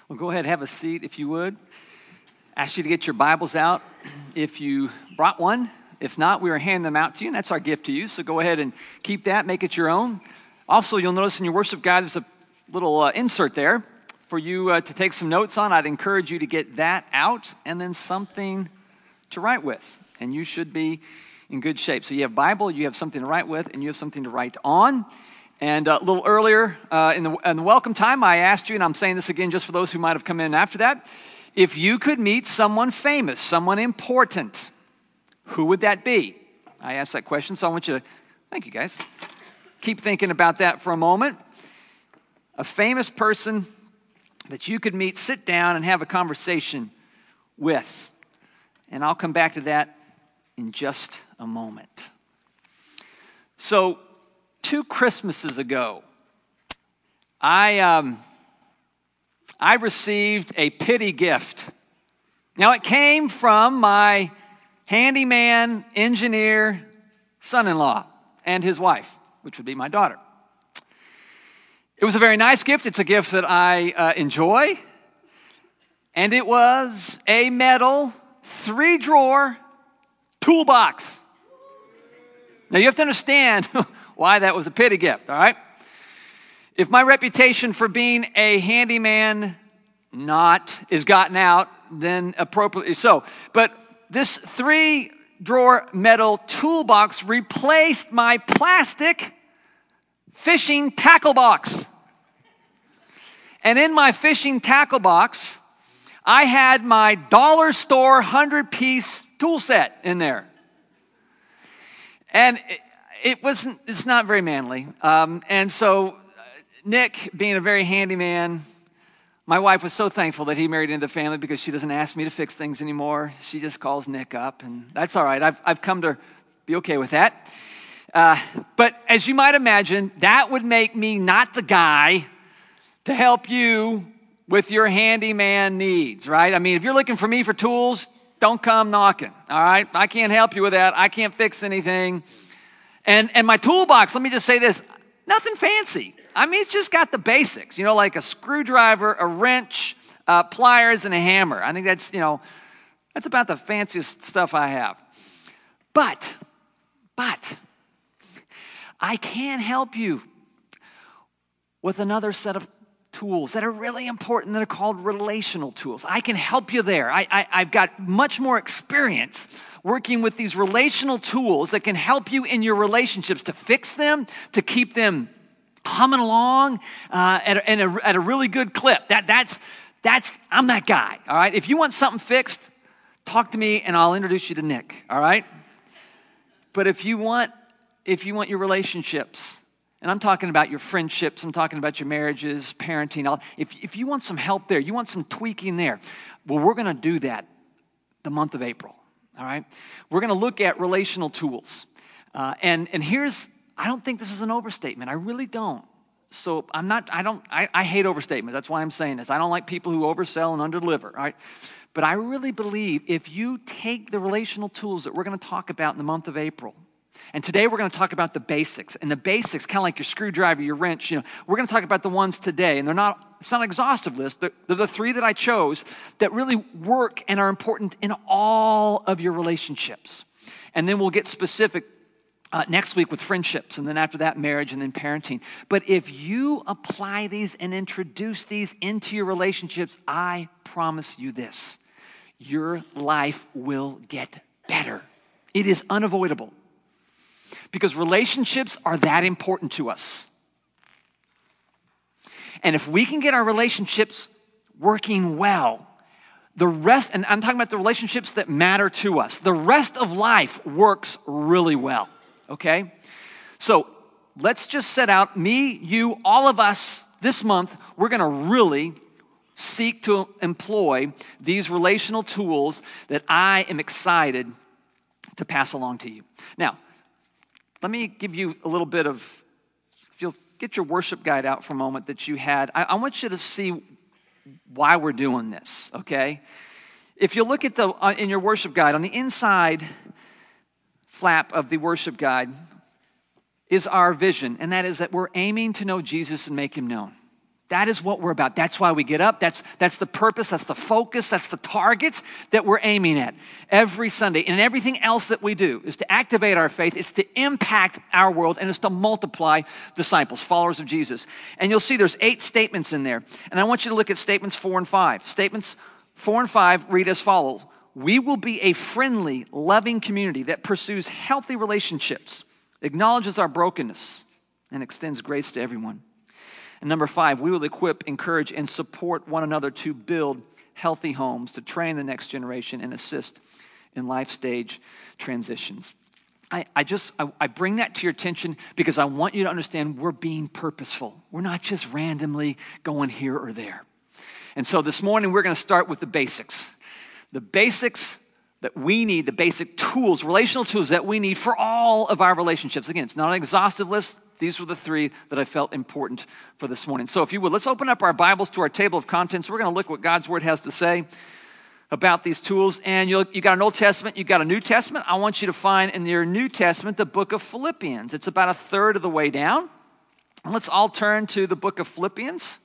Well, go ahead, have a seat if you would. Ask you to get your Bibles out if you brought one. If not, we are handing them out to you, and that's our gift to you. So go ahead and keep that, make it your own. Also, you'll notice in your worship guide, there's a little insert there for you to take some notes on. I'd encourage you to get that out and then something to write with, and you should be in good shape. So you have Bible, you have something to write with, and you have something to write on. And a little earlier in the welcome time, I asked you, and I'm saying this again just for those who might have come in after that, if you could meet someone famous, someone important, who would that be? I asked that question, so I want you to, thank you guys, keep thinking about that for a moment. A famous person that you could meet, sit down, and have a conversation with. And I'll come back to that in just a moment. So, 2 Christmases ago, I received a pity gift. Now, it came from my handyman, engineer, son-in-law, and his wife, which would be my daughter. It was a very nice gift. It's a gift that I enjoy. And it was a metal 3-drawer toolbox. Now, you have to understand why that was a pity gift, all right? If my reputation for being a handyman is gotten out, then appropriately so. But this 3-drawer metal toolbox replaced my plastic fishing tackle box. And in my fishing tackle box, I had my dollar store 100-piece tool set in there. And it's not very manly. And so Nick, being a very handy man, my wife was so thankful that he married into the family because she doesn't ask me to fix things anymore. She just calls Nick up, and that's all right. I've come to be okay with that. But as you might imagine, that would make me not the guy to help you with your handyman needs, right? I mean, if you're looking for me for tools, don't come knocking, all right? I can't help you with that. I can't fix anything. And my toolbox, let me just say this, nothing fancy. I mean, it's just got the basics, like a screwdriver, a wrench, pliers, and a hammer. I think that's about the fanciest stuff I have. But, I can help you with another set of tools that are really important that are called relational tools. I can help you there. I've got much more experience working with these relational tools that can help you in your relationships to fix them, to keep them humming along at a really good clip. I'm that guy, all right? If you want something fixed, talk to me and I'll introduce you to Nick, all right? But if you want your relationships, and I'm talking about your friendships, I'm talking about your marriages, parenting, if you want some help there, you want some tweaking there, well, we're going to do that the month of April, all right? We're going to look at relational tools. And here's, I don't think this is an overstatement. I really don't. So I hate overstatements. That's why I'm saying this. I don't like people who oversell and underdeliver, all right? But I really believe if you take the relational tools that we're going to talk about in the month of April, and today we're going to talk about the basics. And the basics, kind of like your screwdriver, your wrench, we're going to talk about the ones today. And it's not an exhaustive list. They're the 3 that I chose that really work and are important in all of your relationships. And then we'll get specific next week with friendships, and then after that, marriage, and then parenting. But if you apply these and introduce these into your relationships, I promise you this, your life will get better. It is unavoidable. Because relationships are that important to us. And if we can get our relationships working well, the rest, and I'm talking about the relationships that matter to us, the rest of life works really well, okay? So let's just set out, me, you, all of us, this month, we're going to really seek to employ these relational tools that I am excited to pass along to you. Now, let me give you a little bit of, if you'll get your worship guide out for a moment that you had. I want you to see why we're doing this, okay? If you look at in your worship guide, on the inside flap of the worship guide is our vision, and that is that we're aiming to know Jesus and make him known. That is what we're about. That's why we get up. That's the purpose. That's the focus. That's the target that we're aiming at every Sunday. And everything else that we do is to activate our faith. It's to impact our world, and it's to multiply disciples, followers of Jesus. And you'll see there's 8 statements in there. And I want you to look at statements 4 and 5. Statements 4 and 5 read as follows. We will be a friendly, loving community that pursues healthy relationships, acknowledges our brokenness, and extends grace to everyone. And number 5, we will equip, encourage, and support one another to build healthy homes, to train the next generation, and assist in life stage transitions. I bring that to your attention because I want you to understand we're being purposeful. We're not just randomly going here or there. And so this morning we're going to start with the basics. The basics that we need, the basic tools, relational tools that we need for all of our relationships. Again, it's not an exhaustive list. These were the 3 that I felt important for this morning. So if you would, let's open up our Bibles to our table of contents. We're going to look what God's Word has to say about these tools. And you got an Old Testament, you got a New Testament. I want you to find in your New Testament the book of Philippians. It's about a third of the way down. And let's all turn to the book of Philippians.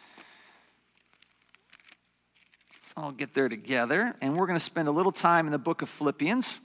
Let's all get there together. And we're going to spend a little time in the book of Philippians.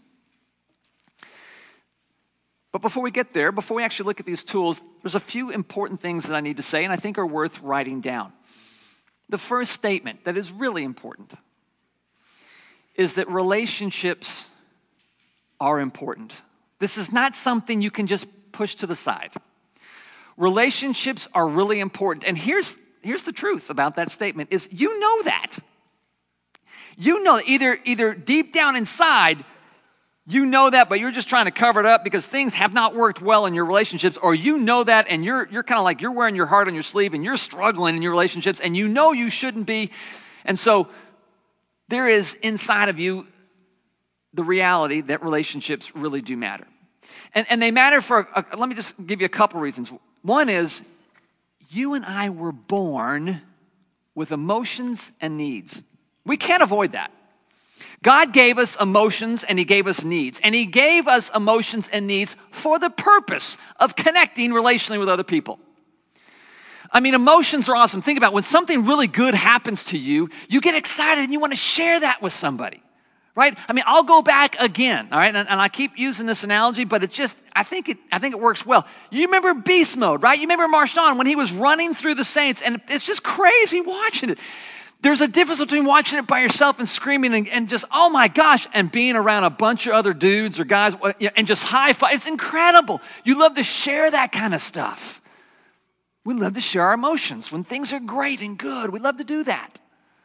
But before we get there, before we actually look at these tools, there's a few important things that I need to say and I think are worth writing down. The first statement that is really important is that relationships are important. This is not something you can just push to the side. Relationships are really important. And here's the truth about that statement is you know that. You know either deep down inside, you know that, but you're just trying to cover it up because things have not worked well in your relationships, or you know that and you're kind of like you're wearing your heart on your sleeve and you're struggling in your relationships and you know you shouldn't be. And so there is inside of you the reality that relationships really do matter. And they matter let me just give you a couple reasons. One is you and I were born with emotions and needs. We can't avoid that. God gave us emotions and he gave us needs. And he gave us emotions and needs for the purpose of connecting relationally with other people. I mean, emotions are awesome. Think about it. When something really good happens to you, you get excited and you want to share that with somebody, right? I mean, I'll go back again, all right? And I keep using this analogy, but I think it works well. You remember Beast Mode, right? You remember Marshawn when he was running through the Saints, and it's just crazy watching it. There's a difference between watching it by yourself and screaming and just, oh my gosh, and being around a bunch of other dudes or guys and just high five. It's incredible. You love to share that kind of stuff. We love to share our emotions. When things are great and good, we love to do that.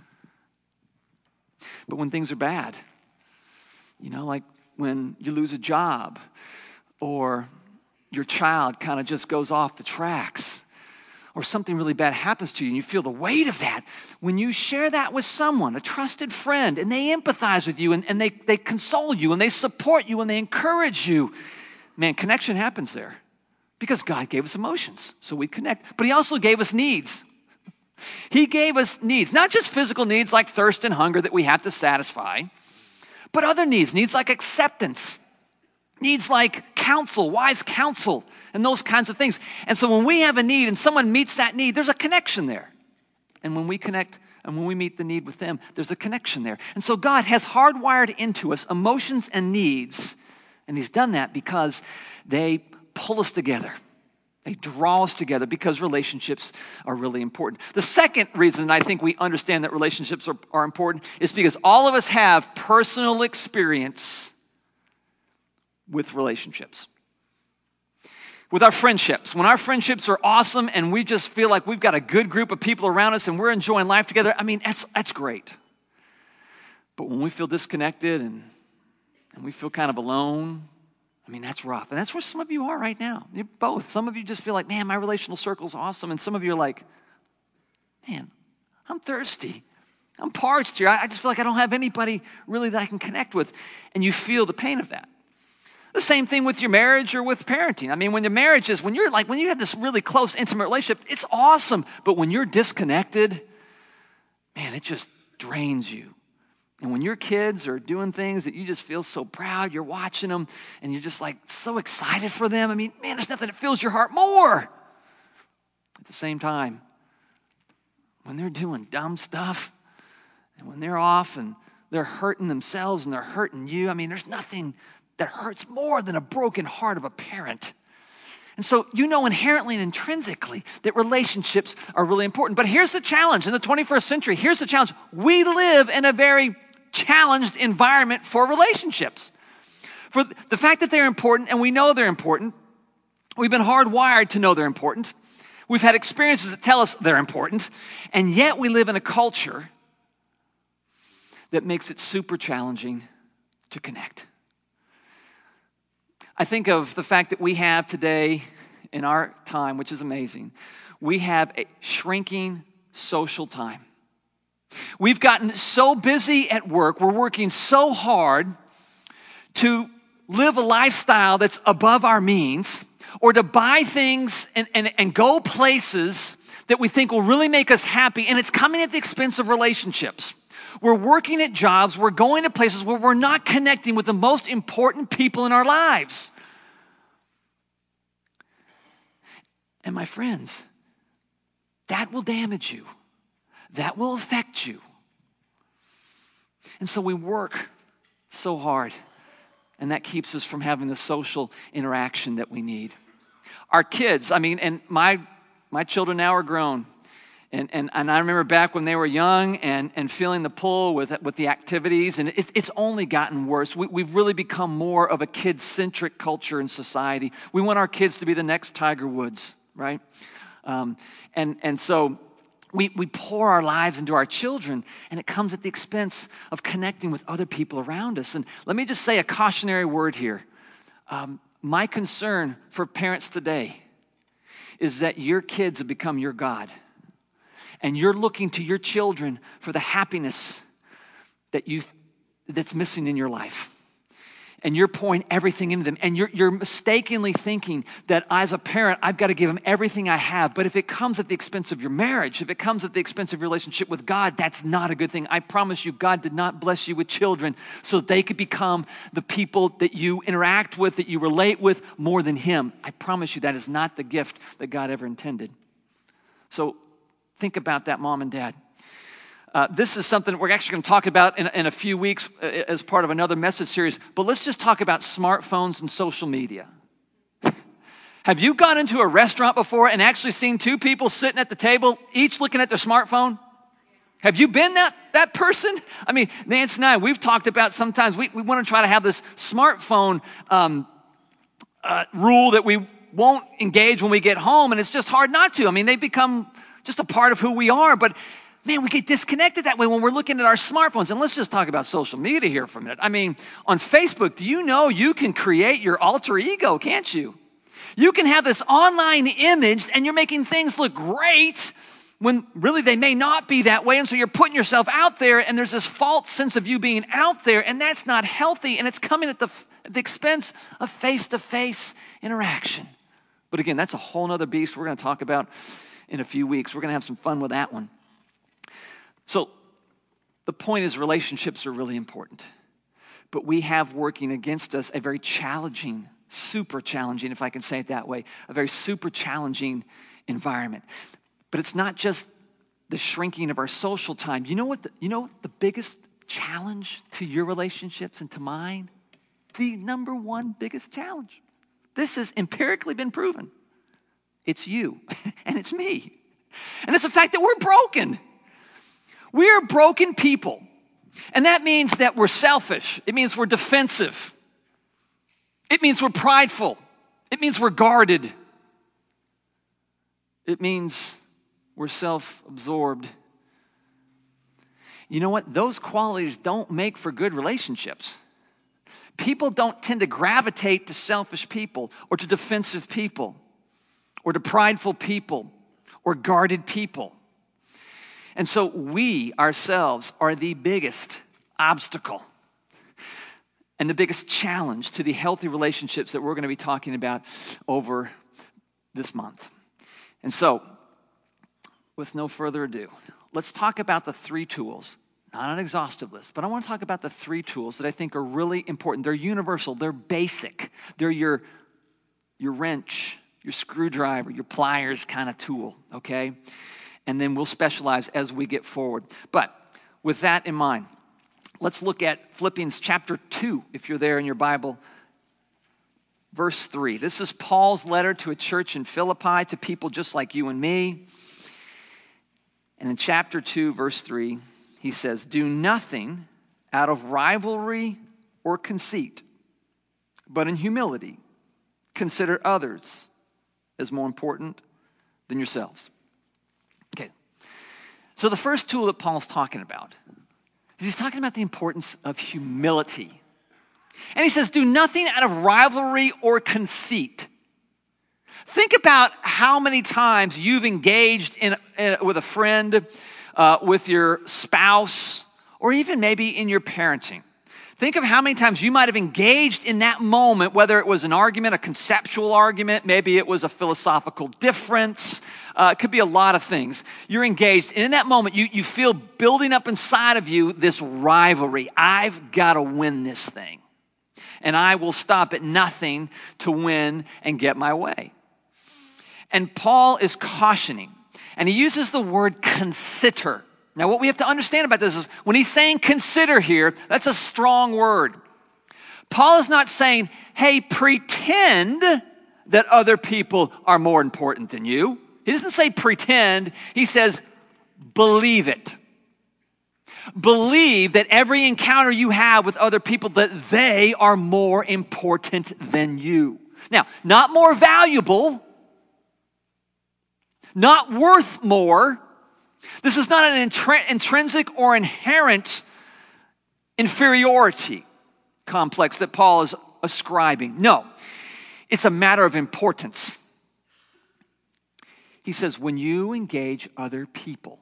But when things are bad, like when you lose a job or your child kind of just goes off the tracks, or something really bad happens to you and you feel the weight of that, when you share that with someone, a trusted friend, and they empathize with you and they console you and they support you and they encourage you, man, connection happens there because God gave us emotions so we connect. But he also gave us needs. He gave us needs, not just physical needs like thirst and hunger that we have to satisfy, but other needs like acceptance, needs like counsel, wise counsel, and those kinds of things. And so when we have a need and someone meets that need, there's a connection there. And when we connect and when we meet the need with them, there's a connection there. And so God has hardwired into us emotions and needs, and he's done that because they pull us together. They draw us together because relationships are really important. The second reason I think we understand that relationships are important is because all of us have personal experience with relationships. With our friendships. When our friendships are awesome and we just feel like we've got a good group of people around us and we're enjoying life together, I mean, that's great. But when we feel disconnected and we feel kind of alone, I mean, that's rough. And that's where some of you are right now. You're both. Some of you just feel like, man, my relational circle's awesome. And some of you are like, man, I'm thirsty. I'm parched here. I just feel like I don't have anybody really that I can connect with. And you feel the pain of that. The same thing with your marriage or with parenting. I mean, when you have this really close, intimate relationship, it's awesome. But when you're disconnected, man, it just drains you. And when your kids are doing things that you just feel so proud, you're watching them and you're just like so excited for them. I mean, man, there's nothing that fills your heart more. At the same time, when they're doing dumb stuff and when they're off and they're hurting themselves and they're hurting you. I mean, there's nothing that hurts more than a broken heart of a parent. And so you know inherently and intrinsically that relationships are really important. But here's the challenge in the 21st century. Here's the challenge. We live in a very challenged environment for relationships. For the fact that they're important, and we know they're important, we've been hardwired to know they're important. We've had experiences that tell us they're important, and yet we live in a culture that makes it super challenging to connect. I think of the fact that we have today in our time, which is amazing, we have a shrinking social time. We've gotten so busy at work, we're working so hard to live a lifestyle that's above our means, or to buy things and go places that we think will really make us happy, and it's coming at the expense of relationships. We're working at jobs, we're going to places where we're not connecting with the most important people in our lives. And my friends, that will damage you. That will affect you. And so we work so hard, and that keeps us from having the social interaction that we need. Our kids, and my children now are grown. And I remember back when they were young and feeling the pull with the activities, and it's only gotten worse. We've really become more of a kid-centric culture in society. We want our kids to be the next Tiger Woods, right? And so we pour our lives into our children, and it comes at the expense of connecting with other people around us. And let me just say a cautionary word here. My concern for parents today is that your kids have become your God. And you're looking to your children for the happiness that's missing in your life. And you're pouring everything into them. And you're mistakenly thinking that as a parent, I've got to give them everything I have. But if it comes at the expense of your marriage, if it comes at the expense of your relationship with God, that's not a good thing. I promise you, God did not bless you with children so they could become the people that you interact with, that you relate with more than Him. I promise you that is not the gift that God ever intended. So think about that, mom and dad. This is something we're actually going to talk about in a few weeks as part of another message series. But let's just talk about smartphones and social media. Have you gone into a restaurant before and actually seen two people sitting at the table, each looking at their smartphone? Have you been that person? Nancy and I, we've talked about sometimes we want to try to have this smartphone rule that we won't engage when we get home, and it's just hard not to. They become just a part of who we are. But man, we get disconnected that way when we're looking at our smartphones. And let's just talk about social media here for a minute. On Facebook, do you know you can create your alter ego, can't you? You can have this online image and you're making things look great when really they may not be that way. And so you're putting yourself out there and there's this false sense of you being out there, and that's not healthy, and it's coming at the expense of face-to-face interaction. But again, that's a whole nother beast we're going to talk about in a few weeks. We're going to have some fun with that one. So the point is, relationships are really important. But we have working against us a very challenging, super challenging, if I can say it that way, a very super challenging environment. But it's not just the shrinking of our social time. You know what the biggest challenge to your relationships and to mine? The number one biggest challenge. This has empirically been proven. It's you and it's me. And it's the fact that we're broken. We're broken people. And that means that we're selfish. It means we're defensive. It means we're prideful. It means we're guarded. It means we're self-absorbed. You know what? Those qualities don't make for good relationships. People don't tend to gravitate to selfish people or to defensive people or to prideful people or guarded people. And so we ourselves are the biggest obstacle and the biggest challenge to the healthy relationships that we're going to be talking about over this month. And so, with no further ado, let's talk about the 3 tools. Not an exhaustive list, but I want to talk about the 3 tools that I think are really important. They're universal. They're basic. They're your wrench, your screwdriver, your pliers kind of tool, okay? and then we'll specialize as we get forward. But with that in mind, let's look at Philippians chapter 2, if you're there in your Bible, verse 3. This is Paul's letter to a church in Philippi, to people just like you and me. And in chapter 2, verse 3, he says, "Do nothing out of rivalry or conceit, but in humility consider others as more important than yourselves." Okay, so the first tool that Paul's talking about is he's talking about the importance of humility. And he says, do nothing out of rivalry or conceit. Think about how many times you've engaged with a friend, with your spouse, or even maybe in your parenting. Think of how many times you might have engaged in that moment, whether it was an argument, a conceptual argument, maybe it was a philosophical difference. It could be a lot of things. You're engaged, and in that moment, you feel building up inside of you this rivalry. I've got to win this thing, and I will stop at nothing to win and get my way. And Paul is cautioning, and he uses the word consider. Now, what we have to understand about this is when he's saying consider here, that's a strong word. Paul is not saying, hey, pretend that other people are more important than you. He doesn't say pretend. He says, believe it. Believe that every encounter you have with other people, that they are more important than you. Now, not more valuable, not worth more. This is not an intrinsic or inherent inferiority complex that Paul is ascribing. No, it's a matter of importance. He says, when you engage other people,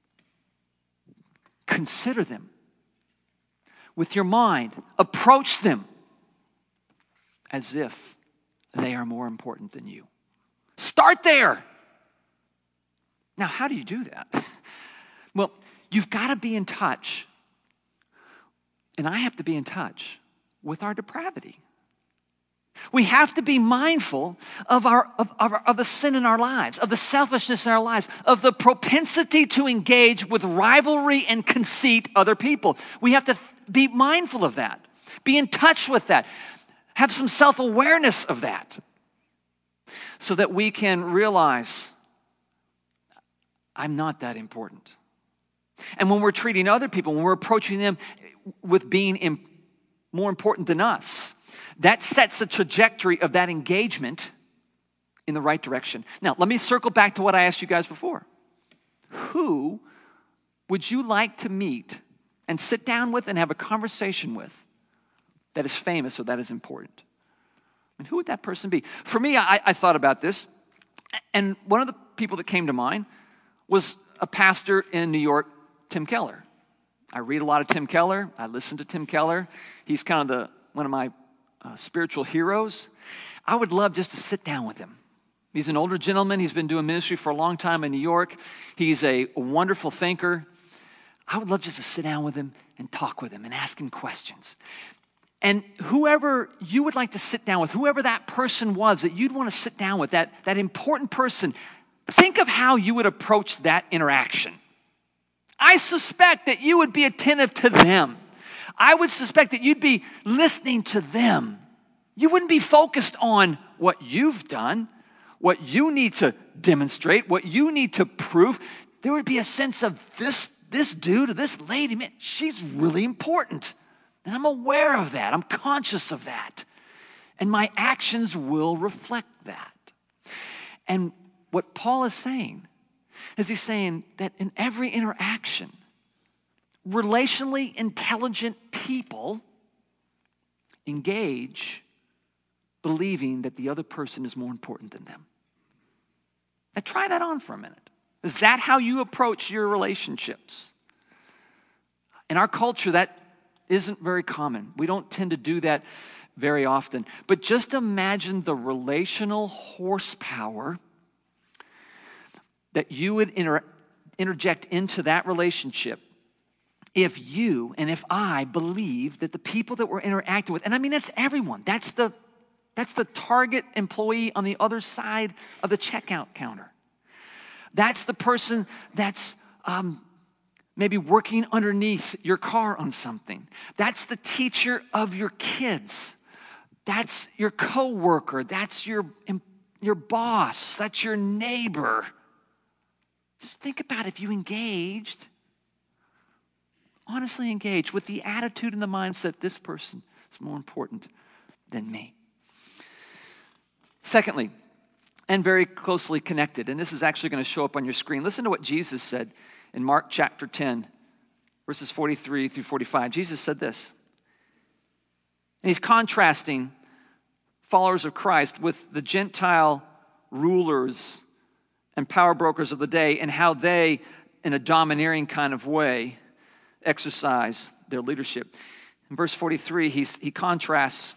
consider them with your mind. Approach them as if they are more important than you. Start there. Now, how do you do that? Well, you've got to be in touch, and I have to be in touch with our depravity. We have to be mindful of the sin in our lives, of the selfishness in our lives, of the propensity to engage with rivalry and conceit other people. We have to be mindful of that, be in touch with that, have some self-awareness of that, so that we can realize, I'm not that important. And when we're treating other people, when we're approaching them with being more important than us, that sets the trajectory of that engagement in the right direction. Now, let me circle back to what I asked you guys before. Who would you like to meet and sit down with and have a conversation with that is famous or that is important? And who would that person be? For me, I thought about this, and one of the people that came to mind was a pastor in New York, Tim Keller. I read a lot of Tim Keller. I listen to Tim Keller. He's kind of one of my spiritual heroes. I would love just to sit down with him. He's an older gentleman. He's been doing ministry for a long time in New York. He's a wonderful thinker. I would love just to sit down with him and talk with him and ask him questions. And whoever you would like to sit down with, whoever that person was that you'd want to sit down with, that important person, think of how you would approach that interaction. I suspect that you would be attentive to them. I would suspect that you'd be listening to them. You wouldn't be focused on what you've done, what you need to demonstrate, what you need to prove. There would be a sense of this dude or this lady, man, she's really important. And I'm aware of that. I'm conscious of that. And my actions will reflect that. And what Paul is saying is he's saying that in every interaction, relationally intelligent people engage believing that the other person is more important than them. Now try that on for a minute. Is that how you approach your relationships? In our culture, that isn't very common. We don't tend to do that very often. But just imagine the relational horsepower that you would interject into that relationship if you and if I believe that the people that we're interacting with, and I mean that's everyone, that's the target employee on the other side of the checkout counter. That's the person that's maybe working underneath your car on something. That's the teacher of your kids. That's your coworker. That's your boss. That's your neighbor. Just think about if you engaged, honestly engaged with the attitude and the mindset, this person is more important than me. Secondly, and very closely connected, and this is actually going to show up on your screen. Listen to what Jesus said in Mark chapter 10, verses 43 through 45. Jesus said this. And he's contrasting followers of Christ with the Gentile rulers and power brokers of the day and how they, in a domineering kind of way, exercise their leadership. In verse 43, he contrasts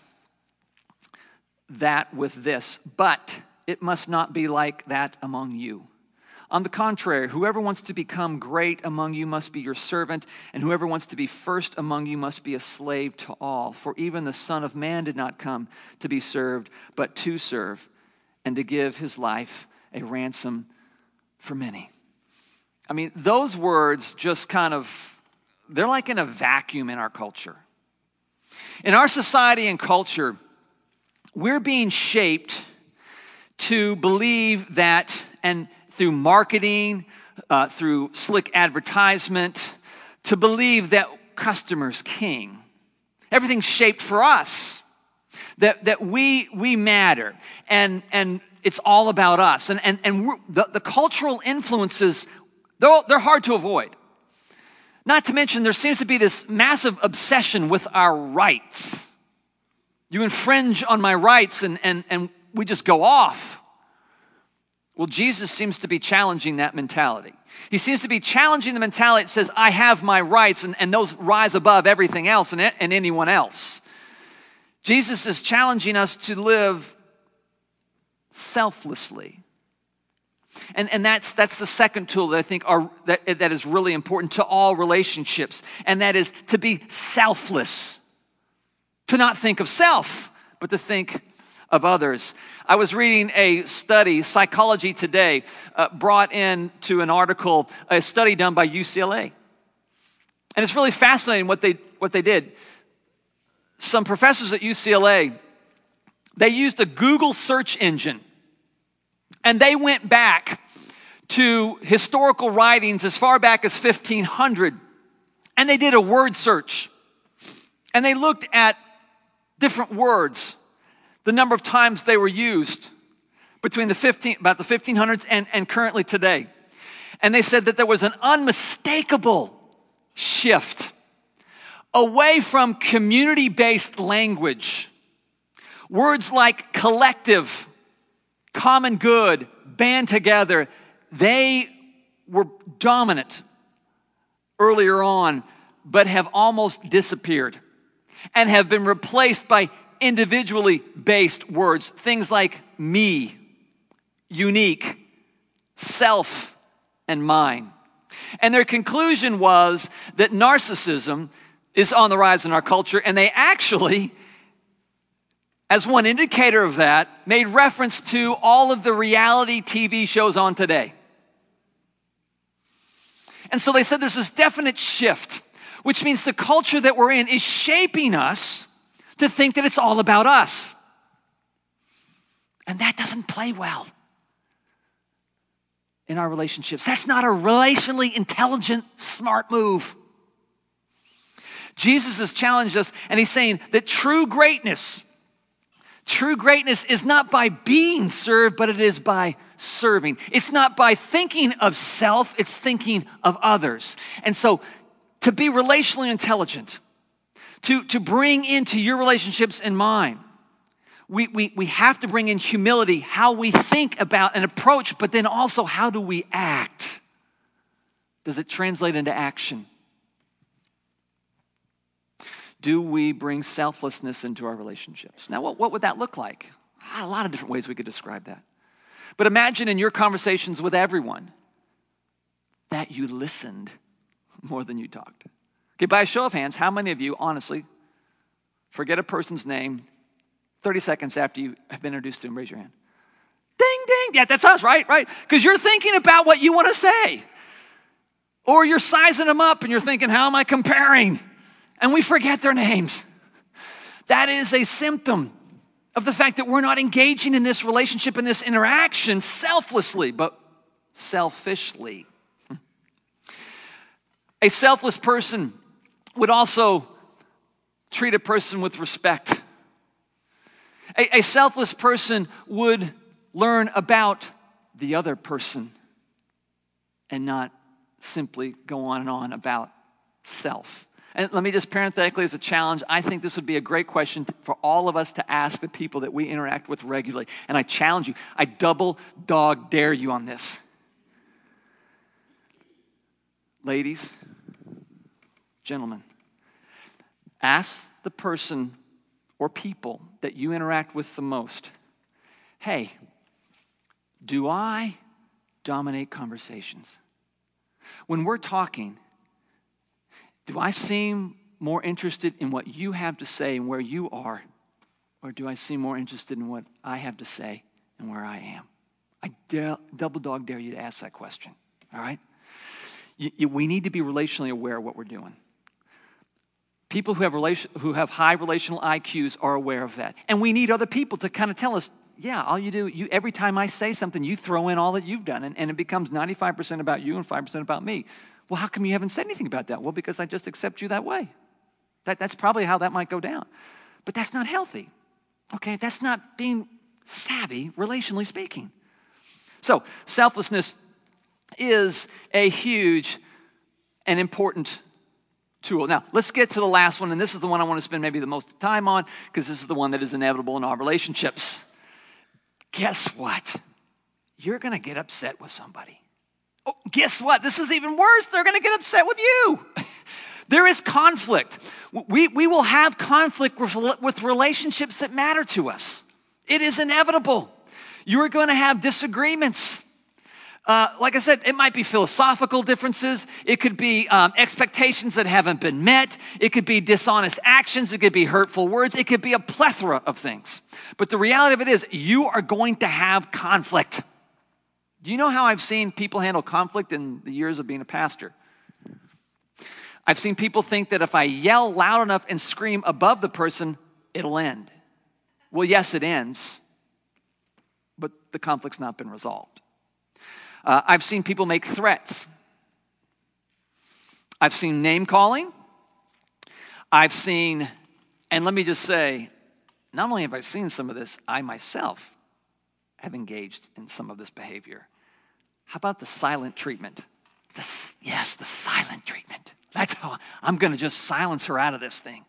that with this. But it must not be like that among you. On the contrary, whoever wants to become great among you must be your servant, and whoever wants to be first among you must be a slave to all. For even the Son of Man did not come to be served, but to serve, and to give his life a ransom for many. I mean, those words just they're like in a vacuum in our culture. In our society and culture, we're being shaped to believe that, and through marketing, through slick advertisement, to believe that customer's king. Everything's shaped for us, that we matter, and it's all about us. And the cultural influences, they're hard to avoid. Not to mention, there seems to be this massive obsession with our rights. You infringe on my rights, and we just go off. Well, Jesus seems to be challenging that mentality. He seems to be challenging the mentality that says, I have my rights, and those rise above everything else and anyone else. Jesus is challenging us to live selflessly. And that's the second tool that I think that is really important to all relationships, and that is to be selfless. To not think of self, but to think of others. I was reading a study, Psychology Today, brought into an article, a study done by UCLA. And it's really fascinating what they did. Some professors at UCLA, they used a Google search engine, and they went back to historical writings as far back as 1500, and they did a word search. And they looked at different words, the number of times they were used between about the 1500s and currently today. And they said that there was an unmistakable shift away from community-based language. Words like collective, common good, band together, they were dominant earlier on, but have almost disappeared and have been replaced by individually based words. Things like me, unique, self, and mine. And their conclusion was that narcissism is on the rise in our culture, and they actually, as one indicator of that, made reference to all of the reality TV shows on today. And so they said there's this definite shift, which means the culture that we're in is shaping us to think that it's all about us. And that doesn't play well in our relationships. That's not a relationally intelligent, smart move. Jesus has challenged us, and he's saying that true greatness is not by being served, but it is by serving. It's not by thinking of self, it's thinking of others. And so to be relationally intelligent, to bring into your relationships and mine, we have to bring in humility, how we think about an approach, but then also how do we act? Does it translate into action? Do we bring selflessness into our relationships? Now, what would that look like? A lot of different ways we could describe that. But imagine in your conversations with everyone that you listened more than you talked. Okay, by a show of hands, how many of you, honestly, forget a person's name 30 seconds after you have been introduced to them? Raise your hand. Ding! ding. Yeah, that's us, right? Right? Because you're thinking about what you want to say. Or you're sizing them up and you're thinking, how am I comparing? And we forget their names. That is a symptom of the fact that we're not engaging in this relationship, in this interaction selflessly, but selfishly. A selfless person would also treat a person with respect. A selfless person would learn about the other person and not simply go on and on about self. And let me just parenthetically as a challenge, I think this would be a great question for all of us to ask the people that we interact with regularly. And I challenge you, I double dog dare you on this. Ladies, gentlemen, ask the person or people that you interact with the most, hey, do I dominate conversations? When we're talking, do I seem more interested in what you have to say and where you are? Or do I seem more interested in what I have to say and where I am? I double dog dare you to ask that question, all right? We need to be relationally aware of what we're doing. People who have high relational IQs are aware of that. And we need other people to kind of tell us, yeah, all you do, every time I say something, you throw in all that you've done. And it becomes 95% about you and 5% about me. Well, how come you haven't said anything about that? Well, because I just accept you that way. That's probably how that might go down. But that's not healthy. Okay, that's not being savvy, relationally speaking. So, selflessness is a huge and important tool. Now, let's get to the last one, and this is the one I want to spend maybe the most time on, because this is the one that is inevitable in our relationships. Guess what? You're going to get upset with somebody. Oh, guess what? This is even worse. They're going to get upset with you. There is conflict. We will have conflict with relationships that matter to us. It is inevitable. You're going to have disagreements. Like I said, it might be philosophical differences. It could be expectations that haven't been met. It could be dishonest actions. It could be hurtful words. It could be a plethora of things. But the reality of it is, you are going to have conflict. Do you know how I've seen people handle conflict in the years of being a pastor? I've seen people think that if I yell loud enough and scream above the person, it'll end. Well, yes, it ends, but the conflict's not been resolved. I've seen people make threats. I've seen name calling. I've seen, and let me just say, not only have I seen some of this, I myself have engaged in some of this behavior. How about the silent treatment? The silent treatment. That's how I'm going to just silence her out of this thing.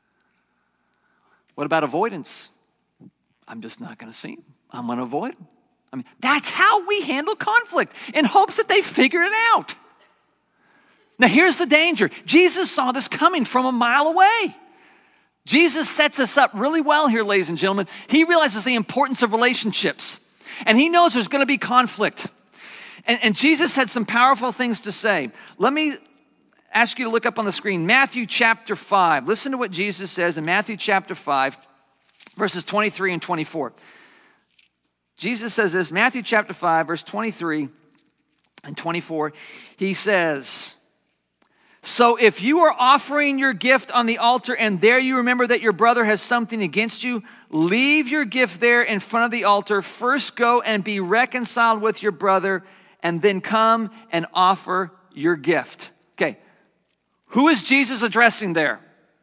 What about avoidance? I'm just not going to see him. I'm going to avoid him. I mean, that's how we handle conflict, in hopes that they figure it out. Now, here's the danger. Jesus saw this coming from a mile away. Jesus sets us up really well here, ladies and gentlemen. He realizes the importance of relationships, and he knows there's going to be conflict. And Jesus had some powerful things to say. Let me ask you to look up on the screen, Matthew chapter 5. Listen to what Jesus says in Matthew chapter 5, verses 23 and 24. Jesus says this, Matthew chapter 5, verse 23 and 24. He says, so if you are offering your gift on the altar and there you remember that your brother has something against you, leave your gift there in front of the altar. First go and be reconciled with your brother, and then come and offer your gift. Okay, who is Jesus addressing there?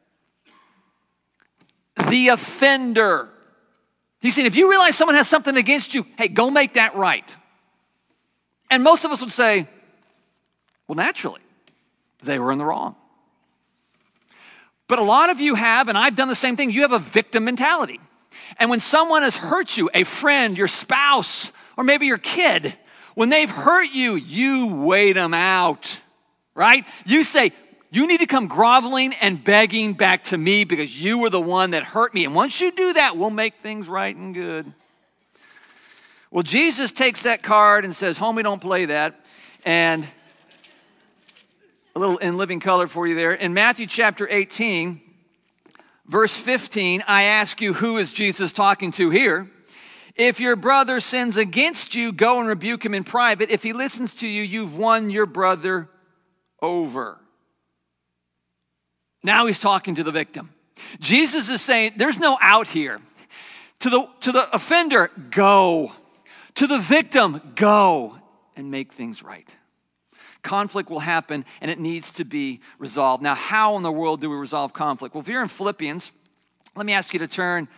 The offender. He's saying, if you realize someone has something against you, hey, go make that right. And most of us would say, well, naturally, they were in the wrong. But a lot of you have, and I've done the same thing, you have a victim mentality. And when someone has hurt you, a friend, your spouse, or maybe your kid, when they've hurt you, you wait them out, right? You say, you need to come groveling and begging back to me because you were the one that hurt me. And once you do that, we'll make things right and good. Well, Jesus takes that card and says, homie, don't play that. And a little in living color for you there. In Matthew chapter 18, verse 15, I ask you, who is Jesus talking to here? If your brother sins against you, go and rebuke him in private. If he listens to you, you've won your brother over. Now he's talking to the victim. Jesus is saying, there's no out here. To the offender, go. To the victim, go and make things right. Conflict will happen, and it needs to be resolved. Now, how in the world do we resolve conflict? Well, if you're in Philippians, let me ask you to turn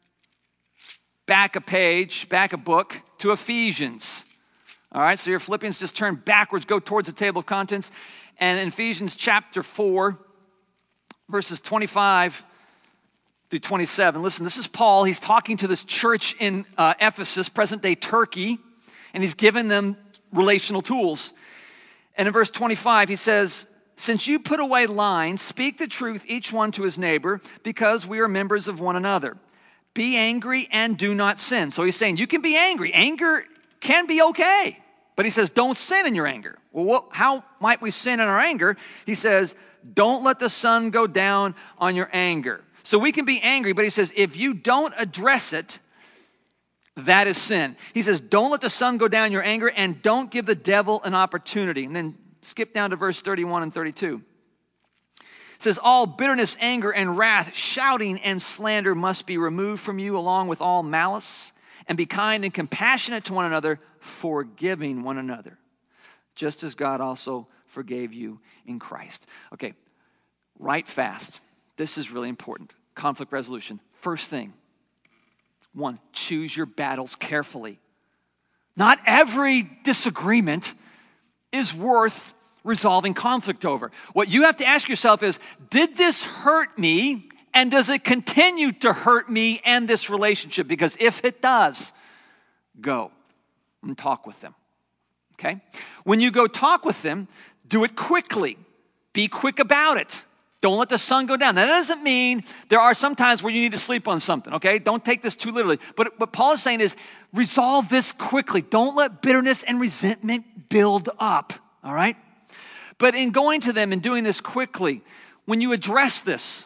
back a book to Ephesians. All right, so your Philippians, just turn backwards, go towards the table of contents. And in Ephesians chapter 4, verses 25 through 27. Listen, this is Paul. He's talking to this church in Ephesus, present-day Turkey, and he's given them relational tools. And in verse 25, he says, since you put away lying, speak the truth, each one to his neighbor, because we are members of one another. Be angry and do not sin. So he's saying you can be angry. Anger can be okay. But he says don't sin in your anger. Well, how might we sin in our anger? He says don't let the sun go down on your anger. So we can be angry, but he says if you don't address it, that is sin. He says don't let the sun go down your anger and don't give the devil an opportunity. And then skip down to verse 31 and 32. It says, all bitterness, anger, and wrath, shouting, and slander must be removed from you along with all malice. And be kind and compassionate to one another, forgiving one another, just as God also forgave you in Christ. Okay, write fast. This is really important. Conflict resolution. First thing, 1, choose your battles carefully. Not every disagreement is worth resolving conflict over. What you have to ask yourself is, did this hurt me, and does it continue to hurt me and this relationship? Because if it does, go and talk with them, okay? When you go talk with them, do it quickly. Be quick about it. Don't let the sun go down. That doesn't mean there are some times where you need to sleep on something, okay? Don't take this too literally. But what Paul is saying is, resolve this quickly. Don't let bitterness and resentment build up, all right? But in going to them and doing this quickly, when you address this,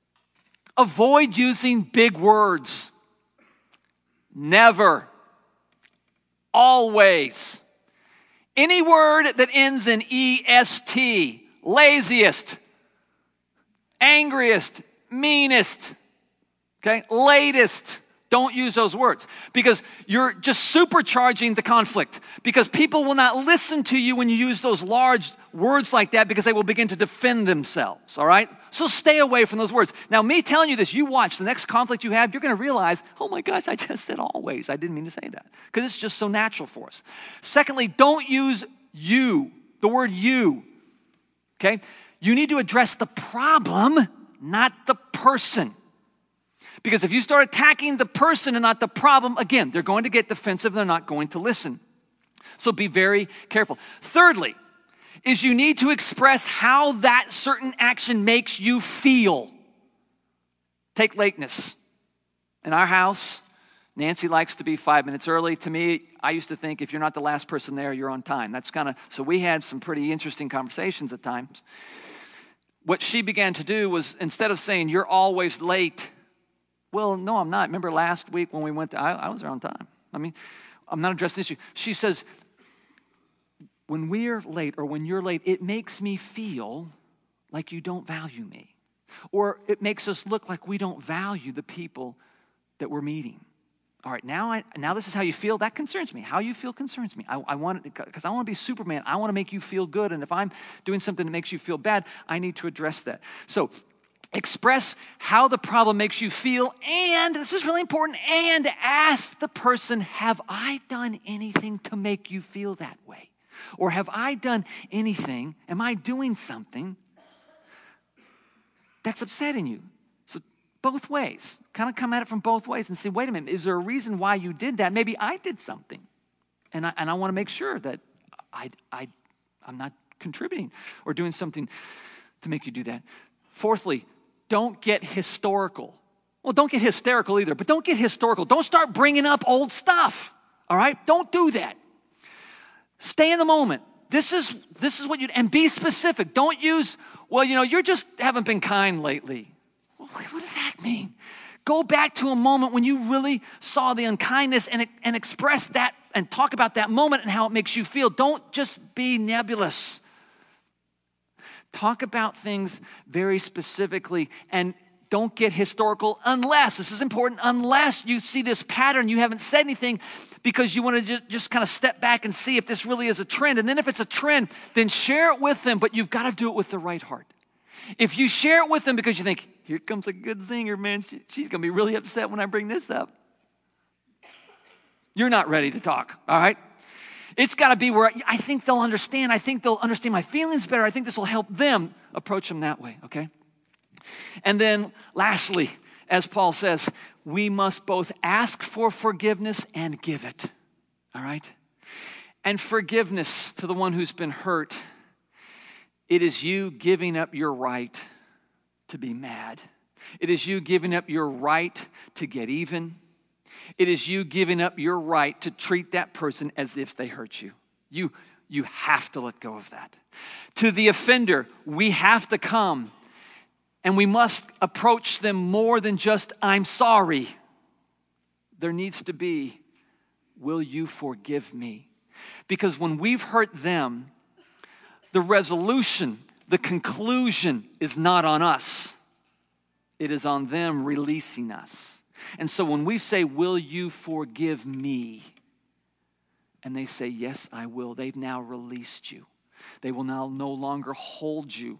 avoid using big words. Never. Always. Any word that ends in EST, laziest, angriest, meanest, okay, latest. Don't use those words because you're just supercharging the conflict, because people will not listen to you when you use those large words like that, because they will begin to defend themselves, all right? So stay away from those words. Now, me telling you this, you watch the next conflict you have, you're going to realize, oh my gosh, I just said always. I didn't mean to say that, because it's just so natural for us. Secondly, don't use you, the word you, okay? You need to address the problem, not the person. Because if you start attacking the person and not the problem, again, they're going to get defensive. They're not going to listen. So be very careful. Thirdly, is you need to express how that certain action makes you feel. Take lateness. In our house, Nancy likes to be 5 minutes early. To me, I used to think if you're not the last person there, you're on time. That's kind of, so we had some pretty interesting conversations at times. What she began to do was, instead of saying, you're always late, well, no, I'm not. Remember last week when we went I was there on time. I mean, I'm not addressing the issue. She says, when we're late or when you're late, it makes me feel like you don't value me. Or it makes us look like we don't value the people that we're meeting. All right, now this is how you feel. That concerns me. How you feel concerns me. I want it, because I want to be Superman. I want to make you feel good. And if I'm doing something that makes you feel bad, I need to address that. So express how the problem makes you feel, and this is really important, and ask the person, have I done anything to make you feel that way? Or have I done anything, am I doing something that's upsetting you? So both ways, kind of come at it from both ways and say, wait a minute, is there a reason why you did that? Maybe I did something, and I want to make sure that I'm not contributing or doing something to make you do that. Fourthly, don't get historical. Well, don't get hysterical either, but don't get historical. Don't start bringing up old stuff, all right? Don't do that. Stay in the moment. This is what and be specific. Don't use, well, you just haven't been kind lately. What does that mean? Go back to a moment when you really saw the unkindness and express that and talk about that moment and how it makes you feel. Don't just be nebulous. Talk about things very specifically and don't get historical unless, this is important, unless you see this pattern, you haven't said anything because you want to just kind of step back and see if this really is a trend. And then if it's a trend, then share it with them, but you've got to do it with the right heart. If you share it with them because you think, here comes a good singer, man, she's going to be really upset when I bring this up. You're not ready to talk, all right? It's got to be where I think they'll understand. I think they'll understand my feelings better. I think this will help them approach them that way, okay? And then lastly, as Paul says, we must both ask for forgiveness and give it, all right? And forgiveness to the one who's been hurt, it is you giving up your right to be mad. It is you giving up your right to get even. It is you giving up your right to treat that person as if they hurt you. You have to let go of that. To the offender, we have to come and we must approach them more than just, I'm sorry. There needs to be, will you forgive me? Because when we've hurt them, the resolution, the conclusion is not on us. It is on them releasing us. And so when we say, will you forgive me? And they say, yes, I will. They've now released you. They will now no longer hold you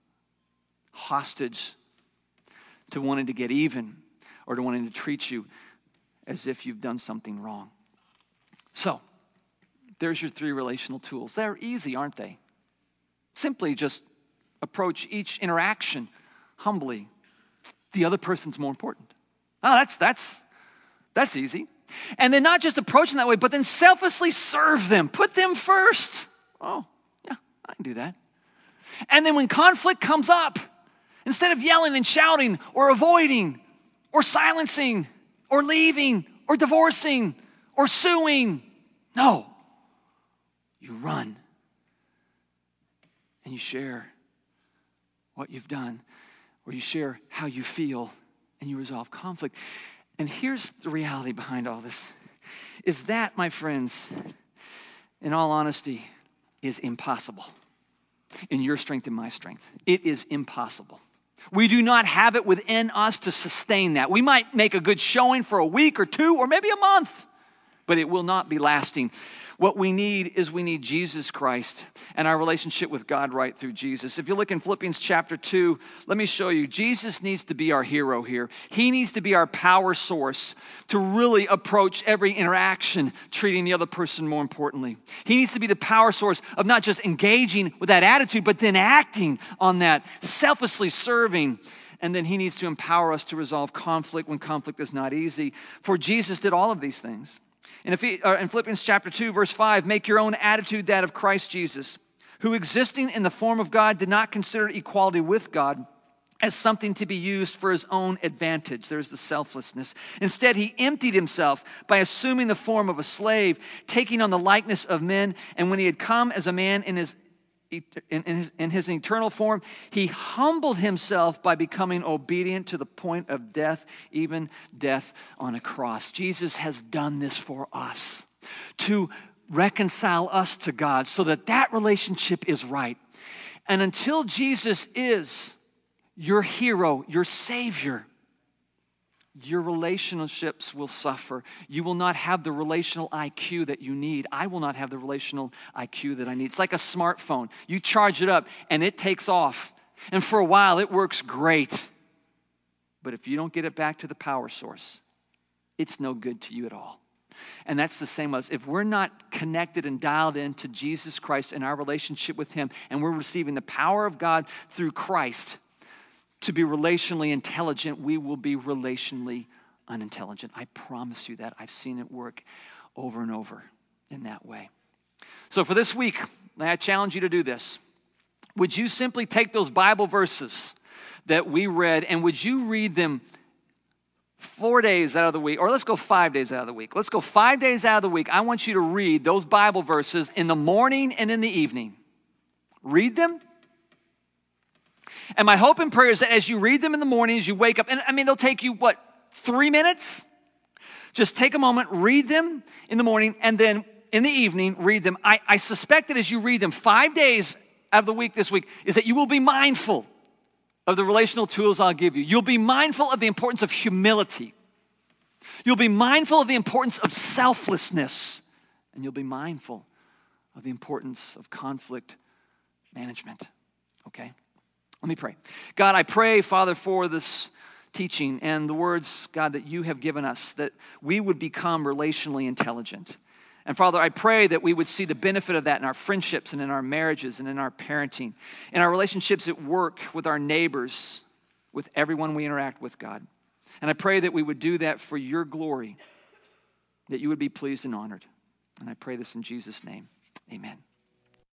hostage to wanting to get even or to wanting to treat you as if you've done something wrong. So, there's your 3 relational tools. They're easy, aren't they? Simply just approach each interaction humbly. The other person's more important. Oh, that's easy. And then not just approach them that way, but then selflessly serve them. Put them first. Oh, yeah, I can do that. And then when conflict comes up, instead of yelling and shouting or avoiding or silencing or leaving or divorcing or suing, no, you run and you share what you've done, or you share how you feel and you resolve conflict. And here's the reality behind all this, is that, my friends, in all honesty, is impossible. In your strength and my strength. It is impossible. We do not have it within us to sustain that. We might make a good showing for a week or 2 or maybe a month, but it will not be lasting. What we need is we need Jesus Christ and our relationship with God right through Jesus. If you look in Philippians chapter 2, let me show you. Jesus needs to be our hero here. He needs to be our power source to really approach every interaction, treating the other person more importantly. He needs to be the power source of not just engaging with that attitude, but then acting on that, selflessly serving. And then he needs to empower us to resolve conflict when conflict is not easy. For Jesus did all of these things. In Philippians chapter 2, verse 5, make your own attitude that of Christ Jesus, who existing in the form of God did not consider equality with God as something to be used for his own advantage. There's the selflessness. Instead, he emptied himself by assuming the form of a slave, taking on the likeness of men, and when he had come as a man in his eternal form, he humbled himself by becoming obedient to the point of death, even death on a cross. Jesus has done this for us to reconcile us to God so that that relationship is right. And until Jesus is your hero, your Savior, your relationships will suffer. You will not have the relational IQ that you need. I will not have the relational IQ that I need. It's like a smartphone. You charge it up and it takes off. And for a while it works great. But if you don't get it back to the power source, it's no good to you at all. And that's the same as if we're not connected and dialed into Jesus Christ and our relationship with him, and we're receiving the power of God through Christ, to be relationally intelligent, we will be relationally unintelligent. I promise you that. I've seen it work over and over in that way. So for this week, I challenge you to do this. Would you simply take those Bible verses that we read and would you read them 4 days out of the week, or let's go 5 days out of the week. Let's go 5 days out of the week. I want you to read those Bible verses in the morning and in the evening. Read them. And my hope and prayer is that as you read them in the morning, as you wake up, and I mean, they'll take you, 3 minutes? Just take a moment, read them in the morning, and then in the evening, read them. I suspect that as you read them 5 days out of the week this week, is that you will be mindful of the relational tools I'll give you. You'll be mindful of the importance of humility. You'll be mindful of the importance of selflessness. And you'll be mindful of the importance of conflict management. Okay? Let me pray. God, I pray, Father, for this teaching and the words, God, that you have given us, that we would become relationally intelligent. And Father, I pray that we would see the benefit of that in our friendships and in our marriages and in our parenting, in our relationships at work, with our neighbors, with everyone we interact with, God. And I pray that we would do that for your glory, that you would be pleased and honored. And I pray this in Jesus' name. Amen.